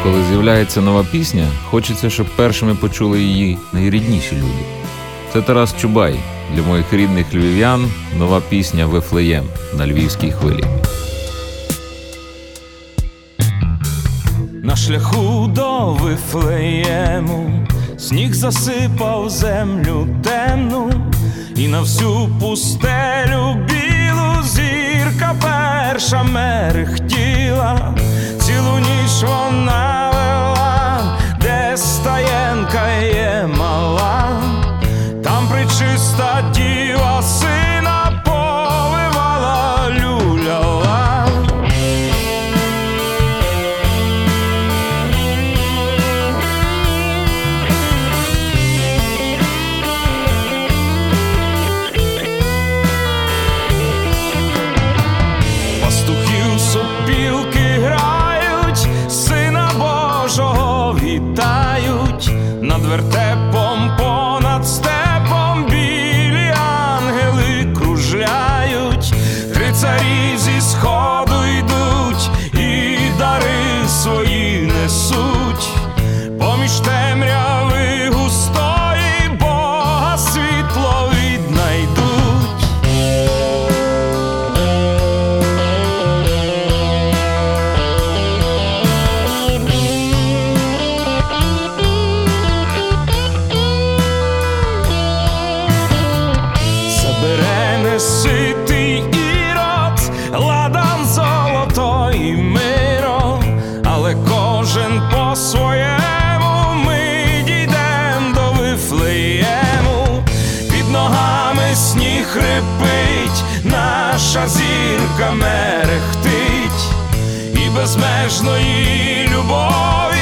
Коли з'являється нова пісня, хочеться, щоб першими почули її найрідніші люди. Це Тарас Чубай. Для моїх рідних львів'ян нова пісня «Вифлеєм» на Львівській хвилі. На шляху до Вифлеєму сніг засипав землю темну, і на всю пустелю білу зірка перша мерехтіла. Цілу ніч вона вела, де стаєнка є мала, там пречиста діва сина повивала, люляла. Пастухів сопілки грають, Сина Божого вітають, над вертепом понад степом білі ангели кружляють. Три царі зі сходу йдуть і дари свої несуть, поміж темряви густої Бога світло віднайдуть. Забере ситий Ірод ладан золото і миро, але кожен по-своєму ми дійдем до Вифлеєму. Під ногами сніг хрипить, наша зірка мерехтить, і безмежної любові